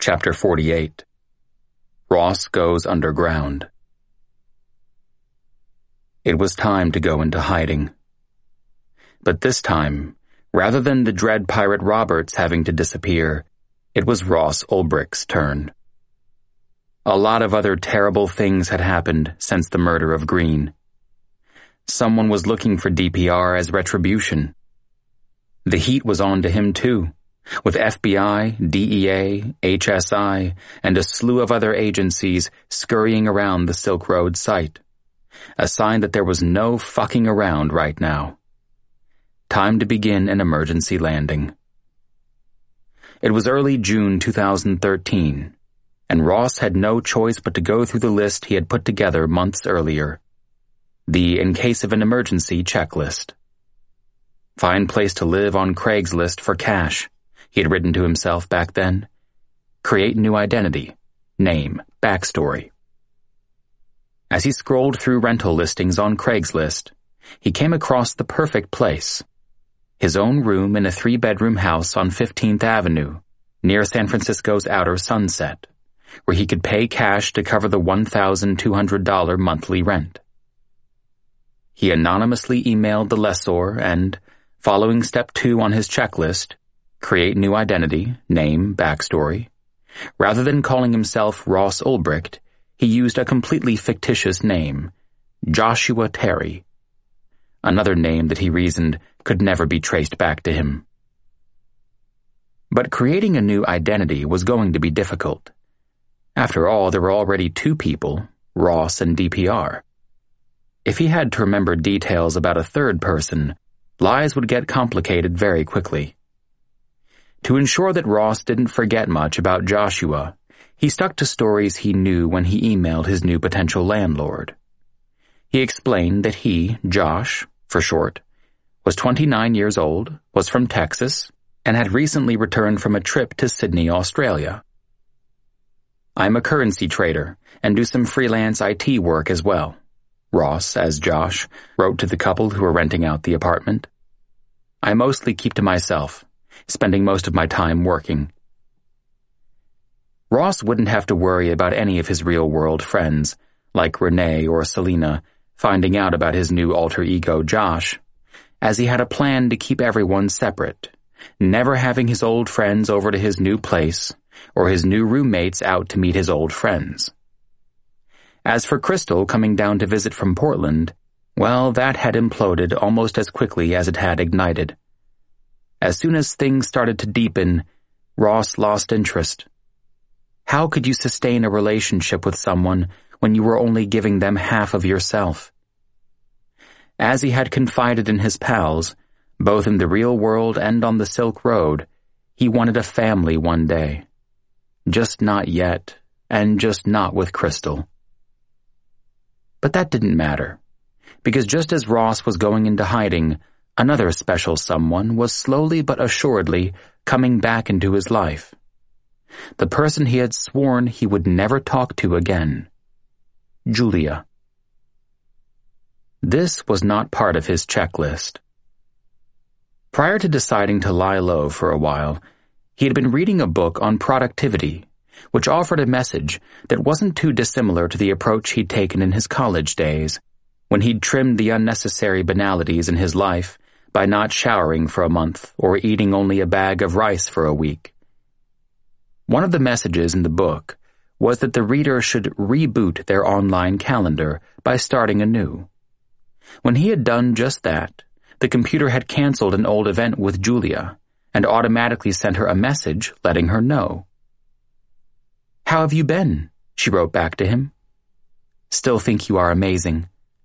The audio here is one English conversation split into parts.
Chapter 48. Ross Goes Underground. It was time to go into hiding. But this time, rather than the dread pirate Roberts having to disappear, it was Ross Ulbricht's turn. A lot of other terrible things had happened since the murder of Green. Someone was looking for DPR as retribution. The heat was on to him too, with FBI, DEA, HSI, and a slew of other agencies scurrying around the Silk Road site. A sign that there was no fucking around right now. Time to begin an emergency landing. It was early June 2013, and Ross had no choice but to go through the list he had put together months earlier. The in case of an emergency checklist. Find place to live on Craigslist for cash, he had written to himself back then. Create new identity, name, backstory. As he scrolled through rental listings on Craigslist, he came across the perfect place. His own room in a 3-bedroom house on 15th Avenue, near San Francisco's outer Sunset, where he could pay cash to cover the $1,200 monthly rent. He anonymously emailed the lessor and, following step 2 on his checklist, create new identity, name, backstory, rather than calling himself Ross Ulbricht, he used a completely fictitious name, Joshua Terry, another name that he reasoned could never be traced back to him. But creating a new identity was going to be difficult. After all, there were already 2 people, Ross and DPR. If he had to remember details about a third person, lies would get complicated very quickly. To ensure that Ross didn't forget much about Joshua, he stuck to stories he knew when he emailed his new potential landlord. He explained that he, Josh, for short, was 29 years old, was from Texas, and had recently returned from a trip to Sydney, Australia. I'm a currency trader and do some freelance IT work as well, Ross, as Josh, wrote to the couple who were renting out the apartment. I mostly keep to myself, spending most of my time working. Ross wouldn't have to worry about any of his real-world friends, like Renee or Selena, finding out about his new alter ego Josh, as he had a plan to keep everyone separate, never having his old friends over to his new place, or his new roommates out to meet his old friends. As for Crystal coming down to visit from Portland, well, that had imploded almost as quickly as it had ignited. As soon as things started to deepen, Ross lost interest. How could you sustain a relationship with someone when you were only giving them half of yourself? As he had confided in his pals, both in the real world and on the Silk Road, he wanted a family one day. Just not yet, and just not with Crystal. But that didn't matter, because just as Ross was going into hiding, another special someone was slowly but assuredly coming back into his life. The person he had sworn he would never talk to again. Julia. This was not part of his checklist. Prior to deciding to lie low for a while, he had been reading a book on productivity, which offered a message that wasn't too dissimilar to the approach he'd taken in his college days, when he'd trimmed the unnecessary banalities in his life by not showering for a month or eating only a bag of rice for a week. One of the messages in the book was that the reader should reboot their online calendar by starting anew. When he had done just that, the computer had canceled an old event with Julia and automatically sent her a message letting her know. "How have you been?" she wrote back to him. "Still think you are amazing."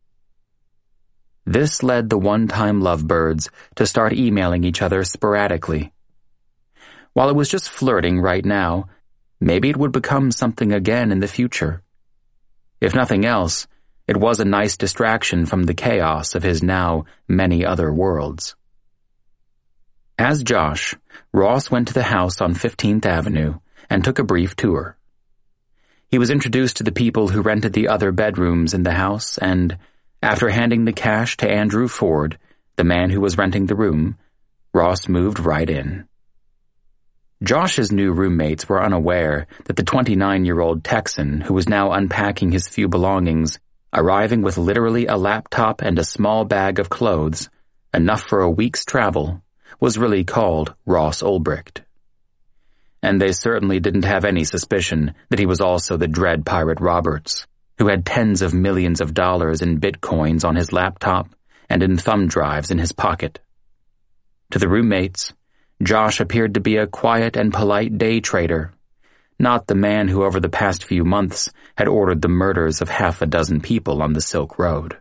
This led the one-time lovebirds to start emailing each other sporadically. While it was just flirting right now, maybe it would become something again in the future. If nothing else, it was a nice distraction from the chaos of his now many other worlds. As Josh, Ross went to the house on 15th Avenue and took a brief tour. He was introduced to the people who rented the other bedrooms in the house and, after handing the cash to Andrew Ford, the man who was renting the room, Ross moved right in. Josh's new roommates were unaware that the 29-year-old Texan, who was now unpacking his few belongings, arriving with literally a laptop and a small bag of clothes, enough for a week's travel, was really called Ross Ulbricht. And they certainly didn't have any suspicion that he was also the Dread Pirate Roberts, who had tens of millions of dollars in bitcoins on his laptop and in thumb drives in his pocket. To the roommates, Josh appeared to be a quiet and polite day trader, not the man who over the past few months had ordered the murders of half a dozen people on the Silk Road.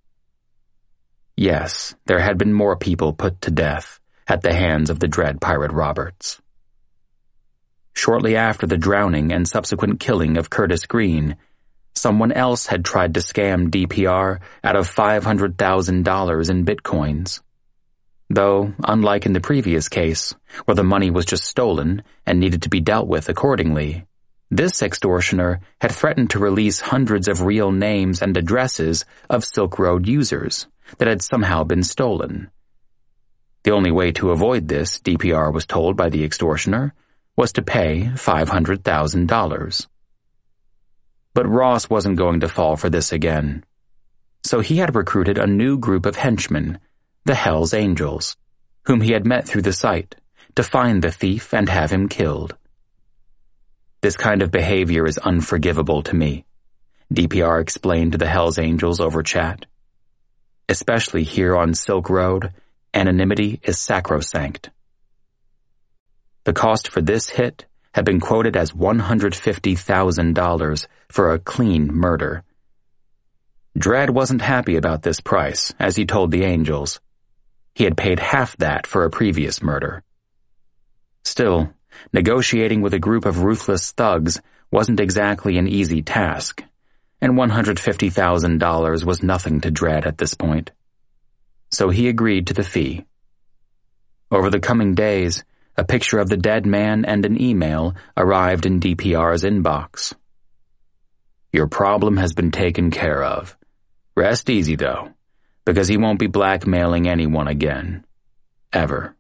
Yes, there had been more people put to death at the hands of the Dread Pirate Roberts. Shortly after the drowning and subsequent killing of Curtis Green, someone else had tried to scam DPR out of $500,000 in bitcoins. Though, unlike in the previous case, where the money was just stolen and needed to be dealt with accordingly, this extortioner had threatened to release hundreds of real names and addresses of Silk Road users that had somehow been stolen. The only way to avoid this, DPR was told by the extortioner, was to pay $500,000. But Ross wasn't going to fall for this again. So he had recruited a new group of henchmen, the Hells Angels, whom he had met through the site, to find the thief and have him killed. This kind of behavior is unforgivable to me, DPR explained to the Hells Angels over chat. Especially here on Silk Road, anonymity is sacrosanct. The cost for this hit had been quoted as $150,000 for a clean murder. Dread wasn't happy about this price, as he told the Angels. He had paid half that for a previous murder. Still, negotiating with a group of ruthless thugs wasn't exactly an easy task, and $150,000 was nothing to Dread at this point. So he agreed to the fee. Over the coming days, a picture of the dead man and an email arrived in DPR's inbox. Your problem has been taken care of. Rest easy, though, because he won't be blackmailing anyone again. Ever.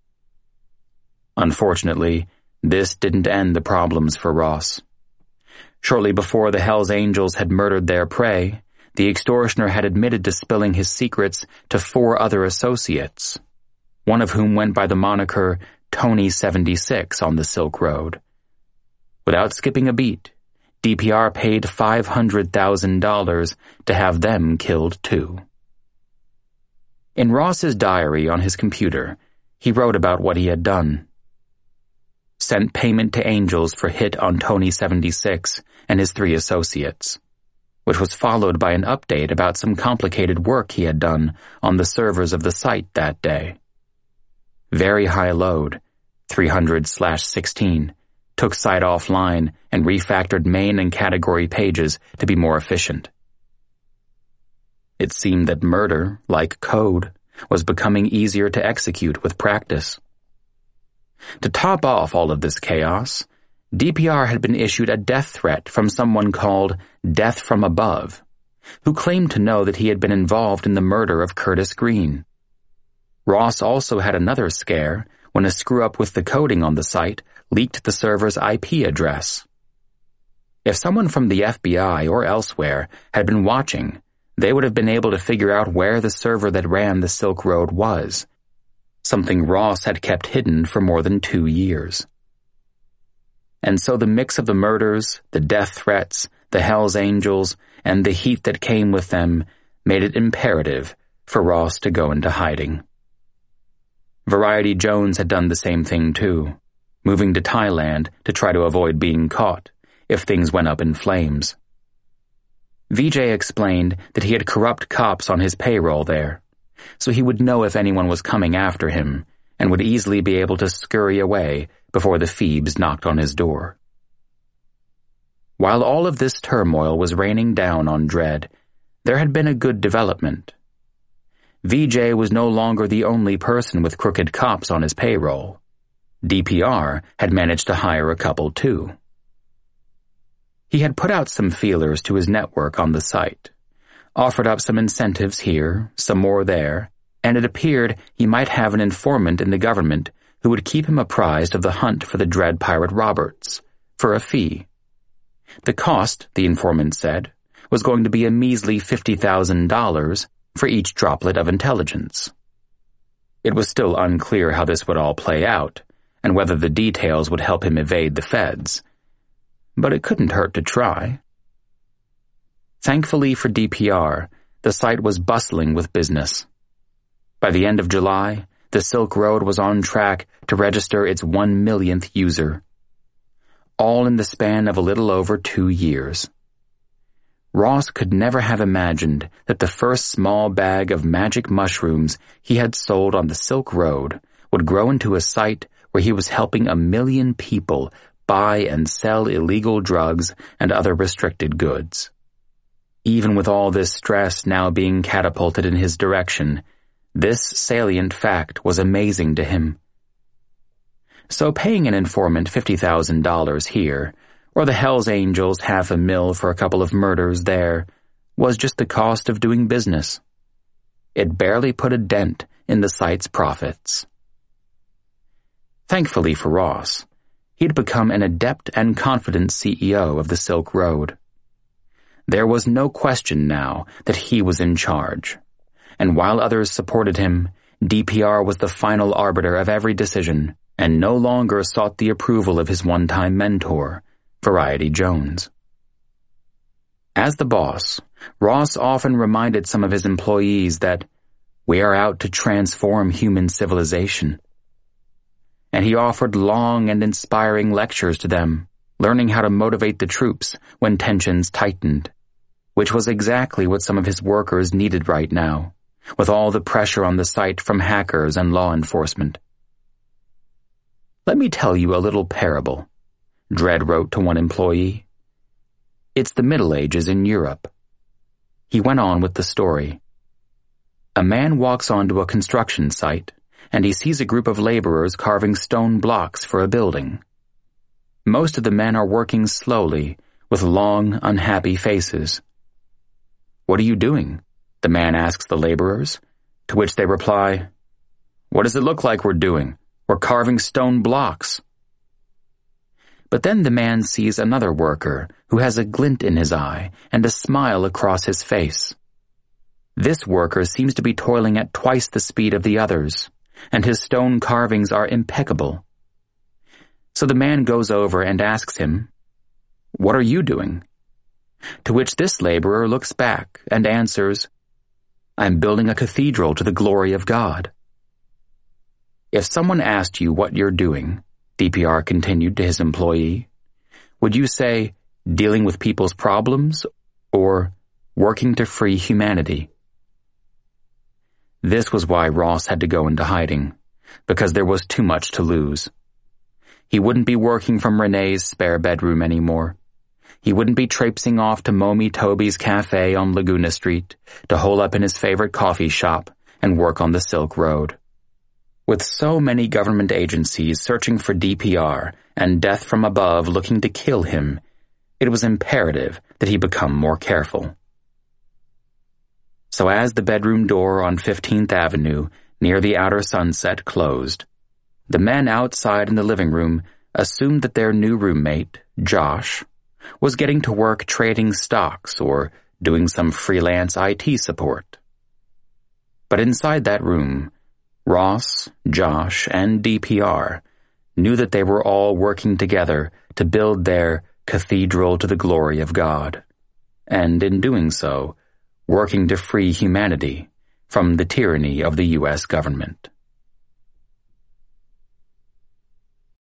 Unfortunately, this didn't end the problems for Ross. Shortly before the Hells Angels had murdered their prey, the extortioner had admitted to spilling his secrets to 4 other associates, one of whom went by the moniker Tony 76 on the Silk Road. Without skipping a beat, DPR paid $500,000 to have them killed too. In Ross's diary on his computer, he wrote about what he had done. Sent payment to Angels for hit on Tony 76 and his 3 associates, which was followed by an update about some complicated work he had done on the servers of the site that day. Very high load, 300/16, took site offline and refactored main and category pages to be more efficient. It seemed that murder, like code, was becoming easier to execute with practice. To top off all of this chaos, DPR had been issued a death threat from someone called Death from Above, who claimed to know that he had been involved in the murder of Curtis Green. Ross also had another scare when a screw-up with the coding on the site leaked the server's IP address. If someone from the FBI or elsewhere had been watching, they would have been able to figure out where the server that ran the Silk Road was, something Ross had kept hidden for more than 2 years. And so the mix of the murders, the death threats, the Hells Angels, and the heat that came with them made it imperative for Ross to go into hiding. Variety Jones had done the same thing too, moving to Thailand to try to avoid being caught if things went up in flames. VJ explained that he had corrupt cops on his payroll there, so he would know if anyone was coming after him and would easily be able to scurry away before the Phoebes knocked on his door. While all of this turmoil was raining down on Dread, there had been a good development. VJ was no longer the only person with crooked cops on his payroll. DPR had managed to hire a couple too. He had put out some feelers to his network on the site, offered up some incentives here, some more there, and it appeared he might have an informant in the government who would keep him apprised of the hunt for the dread pirate Roberts, for a fee. The cost, the informant said, was going to be a measly $50,000 for each droplet of intelligence. It was still unclear how this would all play out, and whether the details would help him evade the feds. But it couldn't hurt to try. Thankfully for DPR, the site was bustling with business. By the end of July, the Silk Road was on track to register its 1 millionth user. All in the span of a little over 2 years. Ross could never have imagined that the first small bag of magic mushrooms he had sold on the Silk Road would grow into a site where he was helping 1 million people buy and sell illegal drugs and other restricted goods. Even with all this stress now being catapulted in his direction, this salient fact was amazing to him. So paying an informant $50,000 here, or the Hells Angels $500,000 for a couple of murders there, was just the cost of doing business. It barely put a dent in the site's profits. Thankfully for Ross, he'd become an adept and confident CEO of the Silk Road. There was no question now that he was in charge, and while others supported him, DPR was the final arbiter of every decision and no longer sought the approval of his one-time mentor, Variety Jones. As the boss, Ross often reminded some of his employees that we are out to transform human civilization. And he offered long and inspiring lectures to them, learning how to motivate the troops when tensions tightened, which was exactly what some of his workers needed right now, with all the pressure on the site from hackers and law enforcement. Let me tell you a little parable, Dredd wrote to one employee. It's the Middle Ages in Europe. He went on with the story. A man walks onto a construction site, and he sees a group of laborers carving stone blocks for a building. Most of the men are working slowly, with long, unhappy faces. What are you doing? The man asks the laborers, to which they reply, What does it look like we're doing? We're carving stone blocks. But then the man sees another worker who has a glint in his eye and a smile across his face. This worker seems to be toiling at twice the speed of the others, and his stone carvings are impeccable. So the man goes over and asks him, What are you doing? To which this laborer looks back and answers, I'm building a cathedral to the glory of God. If someone asked you what you're doing, DPR continued to his employee, would you say dealing with people's problems or working to free humanity? This was why Ross had to go into hiding, because there was too much to lose. He wouldn't be working from Renee's spare bedroom anymore. He wouldn't be traipsing off to Momi Toby's cafe on Laguna Street to hole up in his favorite coffee shop and work on the Silk Road. With so many government agencies searching for DPR and death from above looking to kill him, it was imperative that he become more careful. So as the bedroom door on 15th Avenue near the outer Sunset closed, the men outside in the living room assumed that their new roommate, Josh, was getting to work trading stocks or doing some freelance IT support. But inside that room, Ross, Josh, and DPR knew that they were all working together to build their cathedral to the glory of God, and in doing so, working to free humanity from the tyranny of the U.S. government.